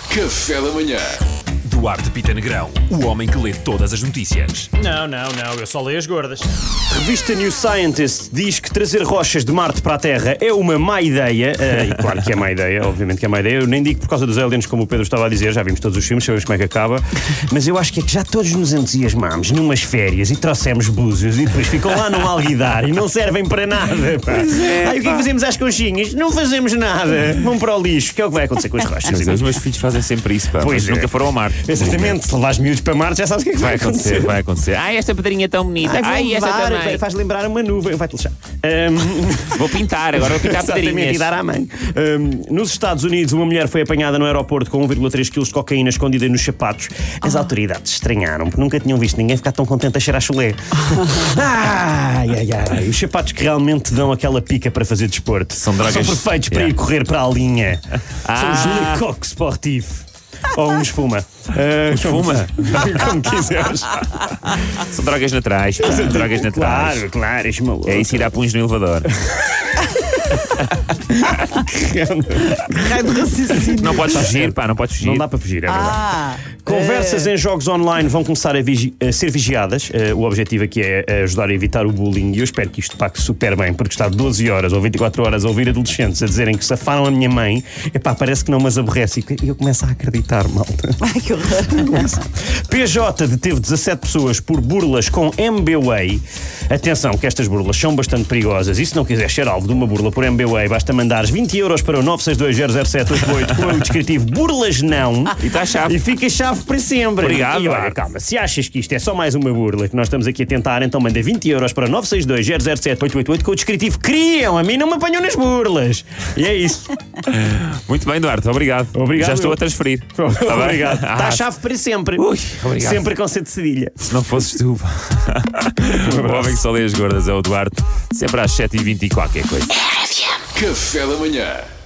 Café da manhã. Duarte Pita Negrão, o homem que lê todas as notícias. Não, eu só leio as gordas. Revista New Scientist diz que trazer rochas de Marte para a Terra é uma má ideia. E claro que é má ideia, obviamente que é má ideia. Eu nem digo por causa dos aliens, como o Pedro estava a dizer, já vimos todos os filmes, sabemos como é que acaba. Mas eu acho que é que já todos nos entusiasmámos numas férias e trouxemos búzios e depois ficam lá no alguidar e não servem para nada. Pá. Aí o que é que fazemos às conchinhas? Não fazemos nada. Vão para o lixo, que é o que vai acontecer com as rochas. Mas os meus filhos fazem sempre isso, pá. Pois Mas é. nunca foram ao mar. Exatamente, se levares miúdos para Marte já sabes o que é que vai acontecer. Vai acontecer. Ai, esta pedrinha é tão bonita. Ai, esta também. Faz lembrar uma nuvem. Vai-te lixar. Vou pintar, agora vou pintar Exatamente, pedrinhas. e dar à mãe. Nos Estados Unidos, uma mulher foi apanhada no aeroporto com 1,3 kg de cocaína escondida nos sapatos. As autoridades estranharam, porque nunca tinham visto ninguém ficar tão contente a cheirar chulé. Ai. Os sapatos que realmente dão aquela pica para fazer desporto. São drogas. Perfeitos para ir correr para a linha. São os Le Coq Sportif. Ou uns fuma. Fuma? Como quiseres. São drogas naturais, pá. Drogas naturais. Claro, és maluco. É isso ir a punhos no elevador. Raio de raciocínio. Não podes fugir, pá, não podes fugir. Não dá para fugir, é verdade. Conversas em jogos online vão começar a ser vigiadas. O objetivo aqui é ajudar a evitar o bullying e eu espero que isto pague super bem, porque estar 12 horas ou 24 horas a ouvir adolescentes a dizerem que safaram a minha mãe, epá, parece que não mas aborrece e eu começo a acreditar, malta. Ai, que horror. PJ deteve 17 pessoas por burlas com MBWay. Atenção que estas burlas são bastante perigosas e se não quiseres ser alvo de uma burla por MBWay basta mandares 20 euros para o 962000788 com o descritivo burlas não E está a chave. e fica chave para sempre. Obrigado, E olha, Duarte. calma, se achas que isto é só mais uma burla que nós estamos aqui a tentar, então manda 20 euros para o 962007888 com o descritivo criam, a mim não me apanham nas burlas. E é isso. Muito bem, Duarte, obrigado. Obrigado, Já estou eu. a transferir. Tá bem? Obrigado. Está a chave para sempre. Ui, obrigado. Sempre com C de cedilha. Se não fosses tu, pá. O homem que só lê as gordas é o Duarte. Sempre às 7h20 e qualquer coisa. Café da manhã.